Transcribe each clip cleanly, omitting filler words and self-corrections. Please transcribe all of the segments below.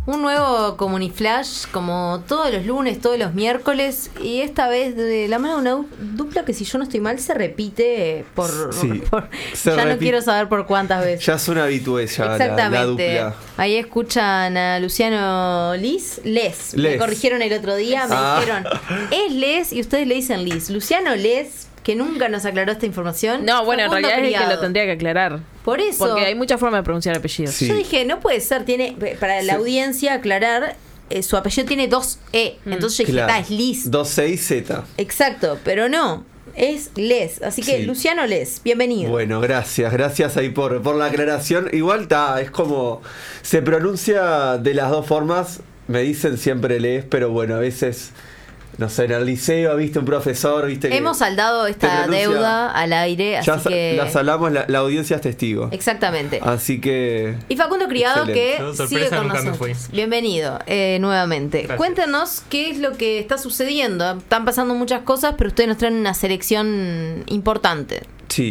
Un nuevo Comuniflash, como todos los lunes, todos los miércoles, y esta vez de la mano de una dupla que, si yo no estoy mal, se repite ya no quiero saber por cuántas veces. Ya son habitués ya. Exactamente. La dupla. Ahí escuchan a Luciano Les. Me corrigieron el otro día, me dijeron, es Les, y ustedes le dicen Liz. Luciano Les, que nunca nos aclaró esta información. No, bueno, en realidad es el que lo tendría que aclarar. Por eso. Porque hay muchas formas de pronunciar apellidos. Sí. Yo dije, no puede ser, tiene, para la audiencia aclarar, su apellido tiene 2 E. Entonces yo dije, es Liz. 2 E y Z. Exacto, pero no. Es Les, así que Luciano Les, bienvenido. Bueno, gracias ahí por la aclaración. Igual es como, se pronuncia de las dos formas, me dicen siempre Les, pero bueno, a veces, no sé, en el liceo, viste un profesor, viste. Hemos saldado esta deuda al aire, así que la saldamos, la audiencia es testigo. Exactamente. Así que. Y Facundo Criado, excelente. Que sigue con nosotros. Bienvenido nuevamente. Gracias. Cuéntanos qué es lo que está sucediendo. Están pasando muchas cosas, pero ustedes nos traen una selección importante. Sí,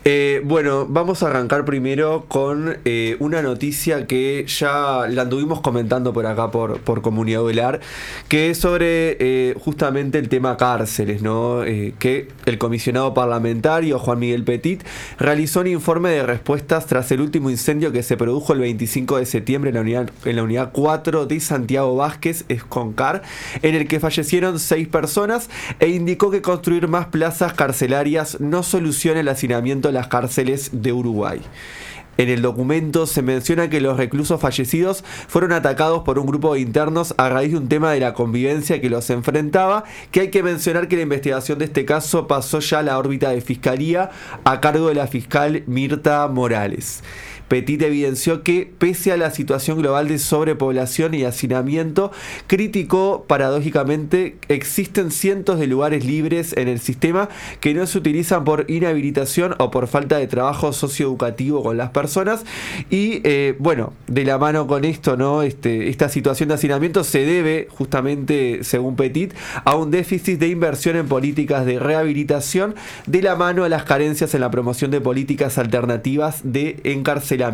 bueno, vamos a arrancar primero con una noticia que ya la anduvimos comentando por acá por Comunidad Velar, que es sobre justamente el tema cárceles, ¿no? Que el comisionado parlamentario Juan Miguel Petit realizó un informe de respuestas tras el último incendio que se produjo el 25 de septiembre en la unidad 4 de Santiago Vázquez, Esconcar, en el que fallecieron 6 personas, e indicó que construir más plazas carcelarias no soluciona el hacinamiento de las cárceles de Uruguay. En el documento se menciona que los reclusos fallecidos fueron atacados por un grupo de internos a raíz de un tema de la convivencia que los enfrentaba, que hay que mencionar que la investigación de este caso pasó ya a la órbita de fiscalía a cargo de la fiscal Mirta Morales. Petit evidenció que, pese a la situación global de sobrepoblación y hacinamiento, criticó paradójicamente existen cientos de lugares libres en el sistema que no se utilizan por inhabilitación o por falta de trabajo socioeducativo con las personas. Y bueno, de la mano con esto, ¿no? Esta situación de hacinamiento se debe, justamente según Petit, a un déficit de inversión en políticas de rehabilitación, de la mano a las carencias en la promoción de políticas alternativas de encarcelamiento.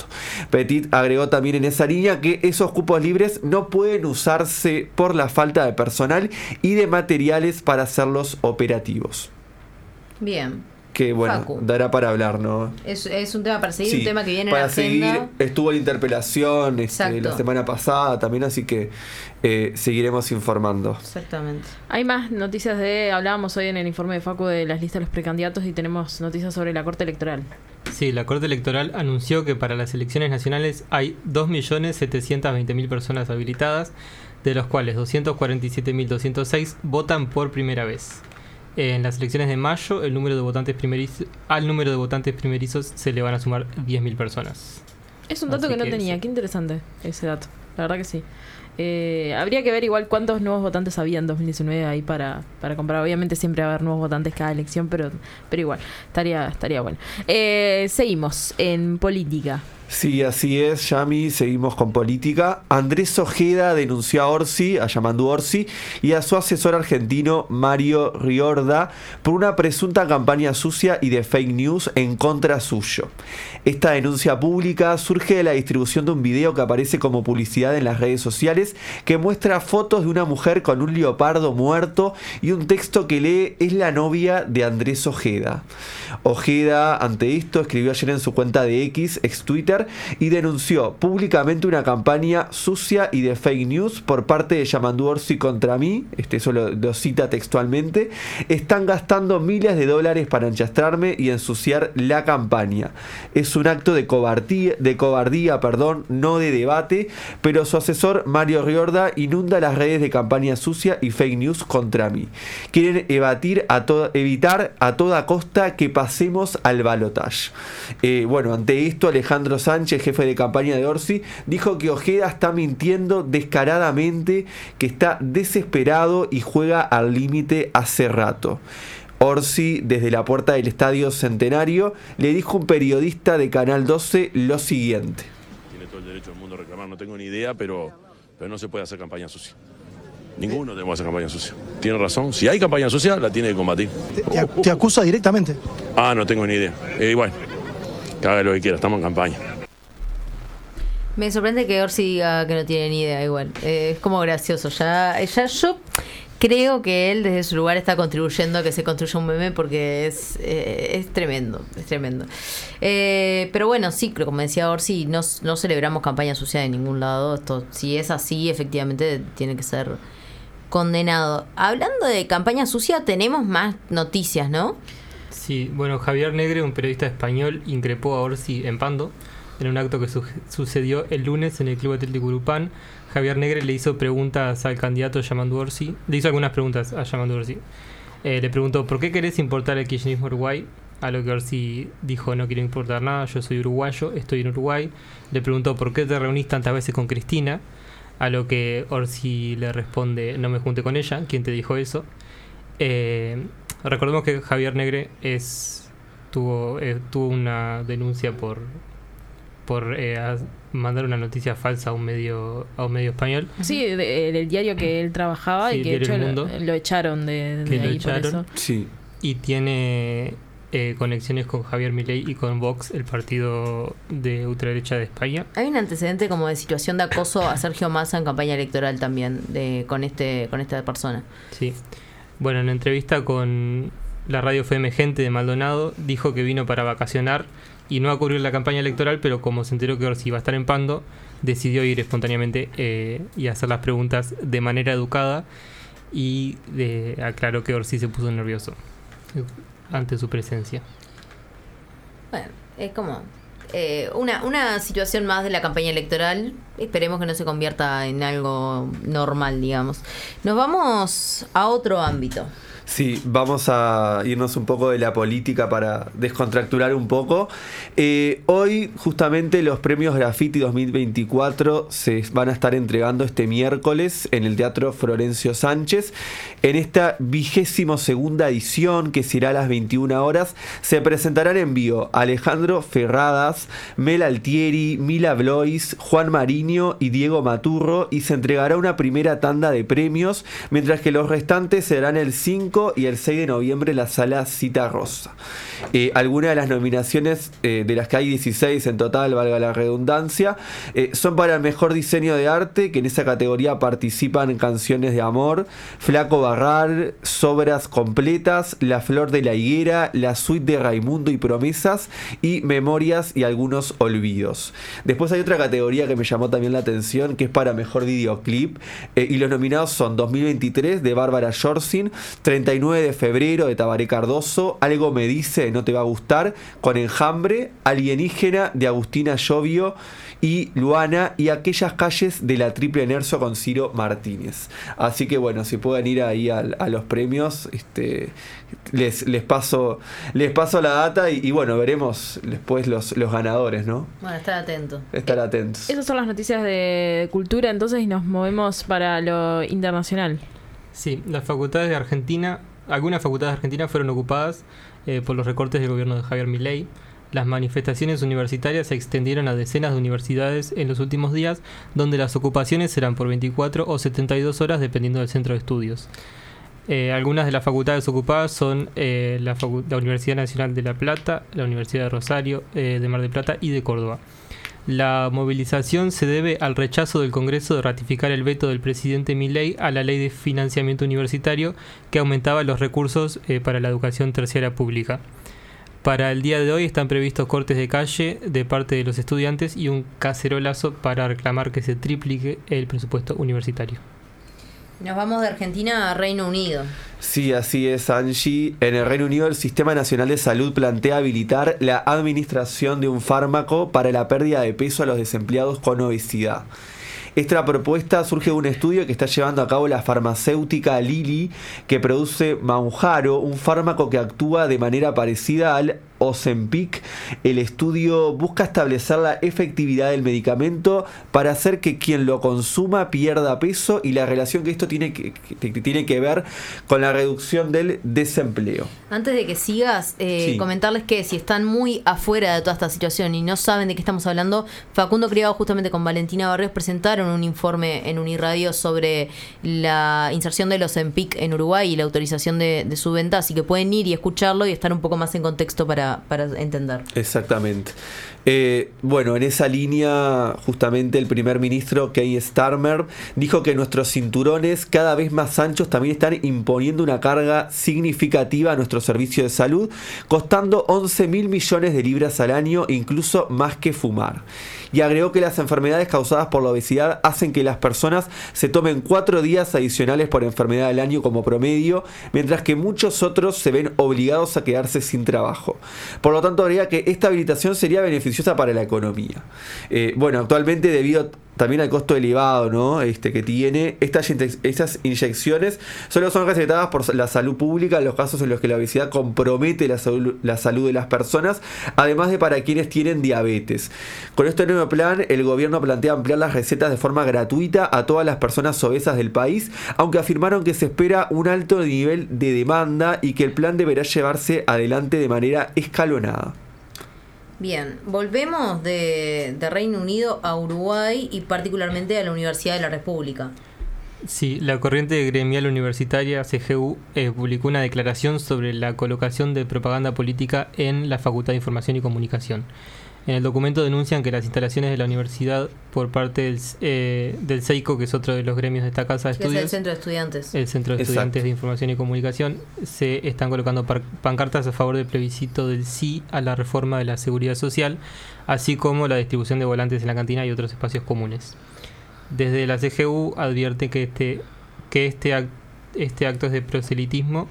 Petit agregó también en esa línea que esos cupos libres no pueden usarse por la falta de personal y de materiales para hacerlos operativos. Bien. Que bueno, Facu, dará para hablar, ¿no? Es un tema para seguir, un tema que viene para en la agenda. Seguir, estuvo la interpelación la semana pasada también, así que seguiremos informando. Exactamente. Hay más noticias hablábamos hoy en el informe de Facu de las listas de los precandidatos y tenemos noticias sobre la Corte Electoral. Sí, la Corte Electoral anunció que para las elecciones nacionales hay 2.720.000 personas habilitadas, de los cuales 247.206 votan por primera vez. En las elecciones de mayo, al número de votantes primerizos se le van a sumar 10.000 personas. Es un dato que no tenía, qué interesante ese dato, la verdad que sí. Habría que ver igual cuántos nuevos votantes había en 2019 ahí para comprar. Obviamente siempre va a haber nuevos votantes cada elección, pero igual, estaría bueno. Seguimos en política. Sí, así es, Yami, seguimos con política. Andrés Ojeda denunció a Yamandu Orsi y a su asesor argentino Mario Riorda por una presunta campaña sucia y de fake news en contra suyo. Esta denuncia pública surge de la distribución de un video que aparece como publicidad en las redes sociales que muestra fotos de una mujer con un leopardo muerto y un texto que lee: es la novia de Andrés Ojeda. Ojeda, ante esto, escribió ayer en su cuenta de X, ex Twitter, y denunció públicamente una campaña sucia y de fake news por parte de Yamandu Orsi contra mí. Eso lo cita textualmente. Están gastando miles de dólares para enchastrarme y ensuciar la campaña. Es un acto de cobardía, no de debate, pero su asesor Mario Riorda inunda las redes de campaña sucia y fake news contra mí. Quieren evitar a toda costa que pasemos al balotaje. Bueno, ante esto, Alejandro Sánchez, jefe de campaña de Orsi, dijo que Ojeda está mintiendo descaradamente, que está desesperado y juega al límite hace rato. Orsi, desde la puerta del Estadio Centenario, le dijo a un periodista de Canal 12 lo siguiente: tiene todo el derecho del mundo a reclamar, no tengo ni idea, pero no se puede hacer campaña sucia. Ninguno debemos hacer campaña sucia. Tiene razón, si hay campaña sucia, la tiene que combatir. ¿Te acusa directamente? No tengo ni idea. Bueno, que haga lo que quiera, estamos en campaña. Me sorprende que Orsi diga que no tiene ni idea igual. Es como gracioso. Ya yo creo que él desde su lugar está contribuyendo a que se construya un meme porque es tremendo, es tremendo. Pero bueno, sí, como decía Orsi, no celebramos campaña sucia de ningún lado. Esto, si es así, efectivamente tiene que ser condenado. Hablando de campaña sucia, tenemos más noticias, ¿no? Sí, bueno, Javier Negre, un periodista español, increpó a Orsi en Pando en un acto que sucedió el lunes en el Club Atlético Urupán. Javier Negre le hizo preguntas al candidato Yamandu Orsi. Le hizo algunas preguntas a Yamandu Orsi. Le preguntó, ¿por qué querés importar el kirchnerismo a Uruguay? A lo que Orsi dijo, no quiero importar nada, yo soy uruguayo, estoy en Uruguay. Le preguntó, ¿por qué te reunís tantas veces con Cristina? A lo que Orsi le responde, no me junte con ella. ¿Quién te dijo eso? Recordemos que Javier Negre tuvo una denuncia por mandar una noticia falsa a un medio español. Sí, del diario que él trabajaba, sí, y que de hecho lo echaron de ahí por eso. Sí. Y tiene conexiones con Javier Milei y con Vox, el partido de ultraderecha de España. Hay un antecedente como de situación de acoso a Sergio Massa en campaña electoral también con esta persona. Sí. Bueno, en entrevista con la radio FM Gente de Maldonado, dijo que vino para vacacionar y no a cubrir la campaña electoral, pero como se enteró que Orsi iba a estar en Pando, decidió ir espontáneamente y hacer las preguntas de manera educada, y aclaró que Orsi se puso nervioso ante su presencia. Bueno, es como una situación más de la campaña electoral. Esperemos que no se convierta en algo normal, digamos. Nos vamos a otro ámbito. Sí, vamos a irnos un poco de la política para descontracturar un poco. Hoy, justamente, los premios Graffiti 2024 se van a estar entregando este miércoles en el Teatro Florencio Sánchez. En esta 22ª edición, que será a las 21 horas, se presentarán en vivo Alejandro Ferradas, Mel Altieri, Mila Blois, Juan Mariño y Diego Maturro, y se entregará una primera tanda de premios, mientras que los restantes serán el 5 y el 6 de noviembre en la Sala Cita Rosa. Algunas de las nominaciones, de las que hay 16 en total, valga la redundancia, son para el mejor diseño de arte, que en esa categoría participan Canciones de Amor, Flaco Barral, Sobras Completas, La Flor de la Higuera, La Suite de Raimundo y Promesas, y Memorias y Algunos Olvidos. Después hay otra categoría que me llamó también la atención, que es para mejor videoclip, y los nominados son 2023 de Bárbara Yorsin, 39 de febrero de Tabaré Cardoso, Algo me dice, no te va a gustar, con Enjambre, Alienígena de Agustina Llovio y Luana, y Aquellas calles de la Triple Nerso con Ciro Martínez. Así que bueno, si pueden ir ahí a los premios, les paso la data y bueno, veremos después los ganadores, ¿no? Bueno, estar atentos. Estar atentos. Esas son las noticias de cultura, entonces, y nos movemos para lo internacional. Sí, las facultades de Argentina, algunas facultades de Argentina fueron ocupadas por los recortes del gobierno de Javier Milei. Las manifestaciones universitarias se extendieron a decenas de universidades en los últimos días, donde las ocupaciones serán por 24 o 72 horas dependiendo del centro de estudios. Algunas de las facultades ocupadas son la Universidad Nacional de La Plata, la Universidad de Rosario, de Mar del Plata y de Córdoba. La movilización se debe al rechazo del Congreso de ratificar el veto del presidente Milei a la ley de financiamiento universitario, que aumentaba los recursos para la educación terciaria pública. Para el día de hoy están previstos cortes de calle de parte de los estudiantes y un cacerolazo para reclamar que se triplique el presupuesto universitario. Nos vamos de Argentina a Reino Unido. Sí, así es, Angie. En el Reino Unido, el Sistema Nacional de Salud plantea habilitar la administración de un fármaco para la pérdida de peso a los desempleados con obesidad. Esta propuesta surge de un estudio que está llevando a cabo la farmacéutica Lilly, que produce Mounjaro, un fármaco que actúa de manera parecida al Ozempic. El estudio busca establecer la efectividad del medicamento para hacer que quien lo consuma pierda peso y la relación que esto tiene que ver con la reducción del desempleo. Antes de que sigas, sí, comentarles que si están muy afuera de toda esta situación y no saben de qué estamos hablando, Facundo Criado justamente con Valentina Barrios presentaron un informe en Uniradio sobre la inserción de los Ozempic en Uruguay y la autorización de su venta, así que pueden ir y escucharlo y estar un poco más en contexto para para entender. Exactamente. Bueno, en esa línea, justamente el primer ministro Keir Starmer dijo que nuestros cinturones cada vez más anchos también están imponiendo una carga significativa a nuestro servicio de salud, costando 11.000 millones de libras al año, incluso más que fumar. Y agregó que las enfermedades causadas por la obesidad hacen que las personas se tomen 4 días adicionales por enfermedad al año como promedio, mientras que muchos otros se ven obligados a quedarse sin trabajo. Por lo tanto, agrega que esta habilitación sería beneficiosa para la economía. Bueno, actualmente, debido también al costo elevado, ¿no? Que tiene, estas inyecciones solo son recetadas por la salud pública en los casos en los que la obesidad compromete la salud de las personas, además de para quienes tienen diabetes. Con este nuevo plan, el gobierno plantea ampliar las recetas de forma gratuita a todas las personas obesas del país, aunque afirmaron que se espera un alto nivel de demanda y que el plan deberá llevarse adelante de manera escalonada. Bien, volvemos de Reino Unido a Uruguay y particularmente a la Universidad de la República. Sí, la corriente gremial universitaria CGU publicó una declaración sobre la colocación de propaganda política en la Facultad de Información y Comunicación. En el documento denuncian que las instalaciones de la universidad por parte del CEICO, que es otro de los gremios de esta casa de estudios, es el Centro de Estudiantes. El Centro de Estudiantes de Información y Comunicación, se están colocando pancartas a favor del plebiscito del sí a la reforma de la seguridad social, así como la distribución de volantes en la cantina y otros espacios comunes. Desde la CGU advierte que este acto es de proselitismo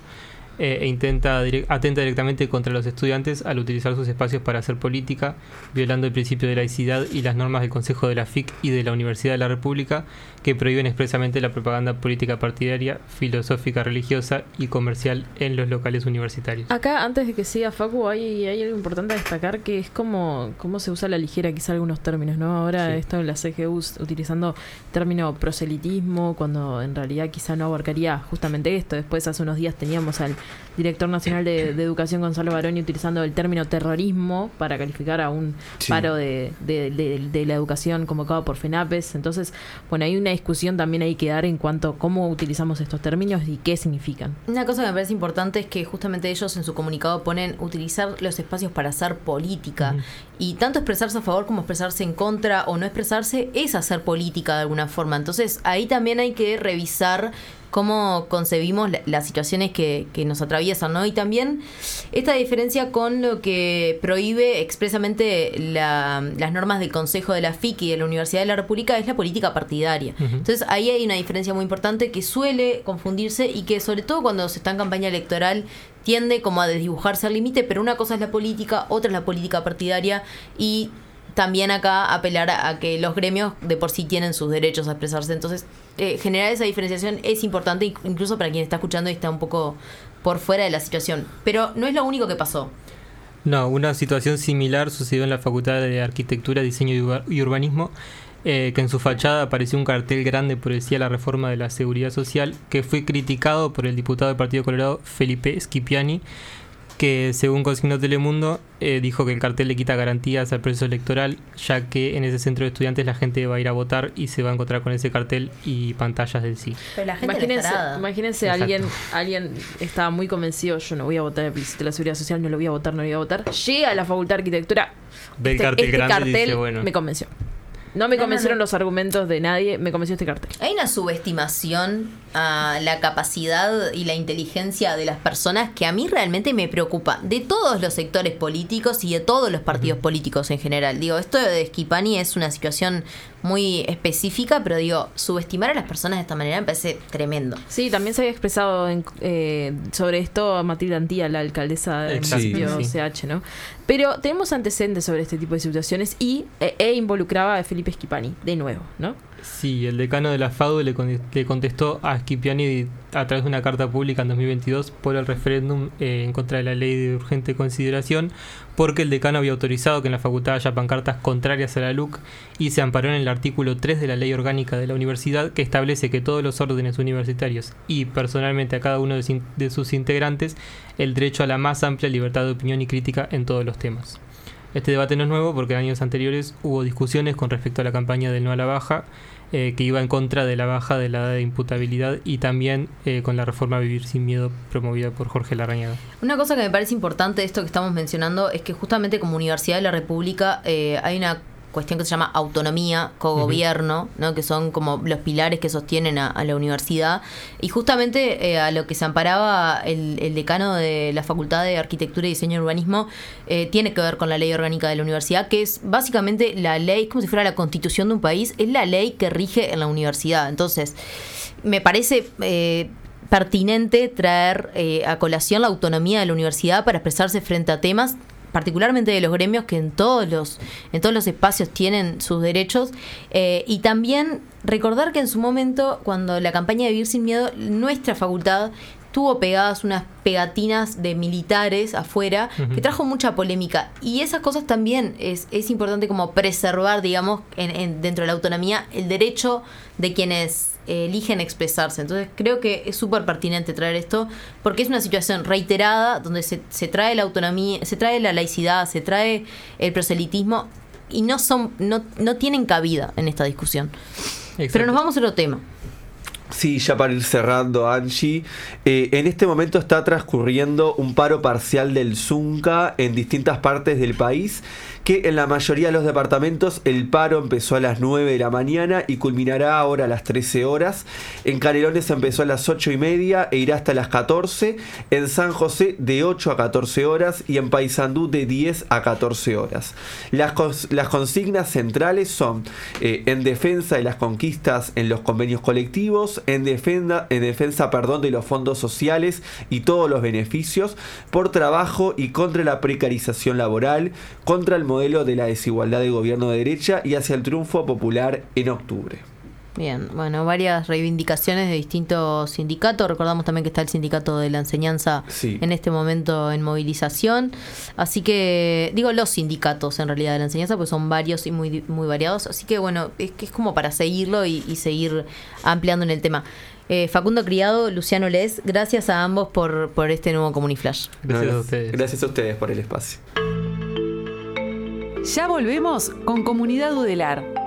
atenta directamente contra los estudiantes al utilizar sus espacios para hacer política, violando el principio de laicidad y las normas del Consejo de la FIC y de la Universidad de la República, que prohíben expresamente la propaganda política partidaria, filosófica, religiosa y comercial en los locales universitarios. Acá, antes de que siga Facu, hay algo importante a destacar, que es cómo se usa a la ligera quizá algunos términos, ¿no? Ahora esto en la CGU utilizando el término proselitismo, cuando en realidad quizá no abarcaría justamente esto. Después, hace unos días teníamos al director nacional de Educación, Gonzalo Baroni, utilizando el término terrorismo para calificar a un paro de la educación convocado por FENAPES. Entonces, bueno, hay una discusión también hay que dar en cuanto a cómo utilizamos estos términos y qué significan. Una cosa que me parece importante es que justamente ellos en su comunicado ponen utilizar los espacios para hacer política. Y tanto expresarse a favor como expresarse en contra o no expresarse es hacer política de alguna forma. Entonces, ahí también hay que revisar cómo concebimos las situaciones que nos atraviesan, ¿no? Y también esta diferencia con lo que prohíbe expresamente las normas del Consejo de la FIC y de la Universidad de la República es la política partidaria. Entonces ahí hay una diferencia muy importante que suele confundirse y que sobre todo cuando se está en campaña electoral tiende como a desdibujarse al límite, pero una cosa es la política, otra es la política partidaria y también acá apelar a que los gremios de por sí tienen sus derechos a expresarse. Entonces, generar esa diferenciación es importante, incluso para quien está escuchando y está un poco por fuera de la situación. Pero no es lo único que pasó. No, una situación similar sucedió en la Facultad de Arquitectura, Diseño y Urbanismo, que en su fachada apareció un cartel grande por decía la reforma de la seguridad social, que fue criticado por el diputado del Partido Colorado, Felipe Schipiani, que según consignó Telemundo, dijo que el cartel le quita garantías al proceso electoral, ya que en ese centro de estudiantes la gente va a ir a votar y se va a encontrar con ese cartel y pantallas del sí. Pero la gente imagínense alguien estaba muy convencido, yo no voy a votar el plebiscito de la seguridad social, no lo voy a votar, llega a la Facultad de Arquitectura, ve el cartel grande y dice, bueno, me convenció. No me convencieron los argumentos de nadie, me convenció este cartel. Hay una subestimación a la capacidad y la inteligencia de las personas que a mí realmente me preocupa, de todos los sectores políticos y de todos los partidos políticos en general. Digo, esto de Schipiani es una situación muy específica, pero digo, subestimar a las personas de esta manera me parece tremendo. Sí, también se había expresado sobre esto Matilde Antía, la alcaldesa del municipio CH, ¿no? Pero tenemos antecedentes sobre este tipo de situaciones y involucraba a Felipe Schipiani, de nuevo, ¿no? Sí, el decano de la FADU le contestó a Schipiani a través de una carta pública en 2022 por el referéndum en contra de la ley de urgente consideración, porque el decano había autorizado que en la facultad haya pancartas contrarias a la LUC y se amparó en el artículo 3 de la ley orgánica de la universidad, que establece que todos los órdenes universitarios y personalmente a cada uno de sus integrantes el derecho a la más amplia libertad de opinión y crítica en todos los temas. Este debate no es nuevo porque en años anteriores hubo discusiones con respecto a la campaña del no a la baja, que iba en contra de la baja de la edad de imputabilidad y también con la reforma Vivir sin Miedo promovida por Jorge Larrañaga. Una cosa que me parece importante de esto que estamos mencionando es que justamente como Universidad de la República hay una cuestión que se llama autonomía, cogobierno, ¿no? Que son como los pilares que sostienen a la universidad, y justamente a lo que se amparaba el decano de la Facultad de Arquitectura y Diseño y Urbanismo tiene que ver con la ley orgánica de la universidad, que es básicamente la ley, como si fuera la constitución de un país, es la ley que rige en la universidad. Entonces, me parece pertinente traer a colación la autonomía de la universidad para expresarse frente a temas particularmente de los gremios que en todos los espacios tienen sus derechos, y también recordar que en su momento, cuando la campaña de Vivir sin Miedo, nuestra facultad tuvo pegadas unas pegatinas de militares afuera, que trajo mucha polémica, y esas cosas también es importante como preservar, digamos, dentro de la autonomía, el derecho de quienes eligen expresarse. Entonces creo que es súper pertinente traer esto, porque es una situación reiterada donde se trae la autonomía, se trae la laicidad, se trae el proselitismo, y no tienen cabida en esta discusión. Exacto. Pero nos vamos a otro tema. Sí, ya para ir cerrando, Angie, en este momento está transcurriendo un paro parcial del Zunca en distintas partes del país, que en la mayoría de los departamentos el paro empezó a las 9 de la mañana y culminará ahora a las 13 horas. En Canelones empezó a las 8:30 e irá hasta las 14. En San José de 8 a 14 horas y en Paysandú de 10 a 14 horas. Las consignas centrales son en defensa de las conquistas en los convenios colectivos, en defensa de los fondos sociales y todos los beneficios, por trabajo y contra la precarización laboral, contra el modelo de la desigualdad de gobierno de derecha y hacia el triunfo popular en octubre. Bien, bueno, varias reivindicaciones de distintos sindicatos. Recordamos también que está el sindicato de la enseñanza en este momento en movilización. Así que, digo los sindicatos en realidad de la enseñanza, pues son varios y muy, muy variados. Así que bueno, es como para seguirlo y seguir ampliando en el tema. Facundo Criado, Luciano Les, gracias a ambos por este nuevo Comuniflash. Gracias a ustedes. Gracias a ustedes por el espacio. Ya volvemos con Comunidad Udelar.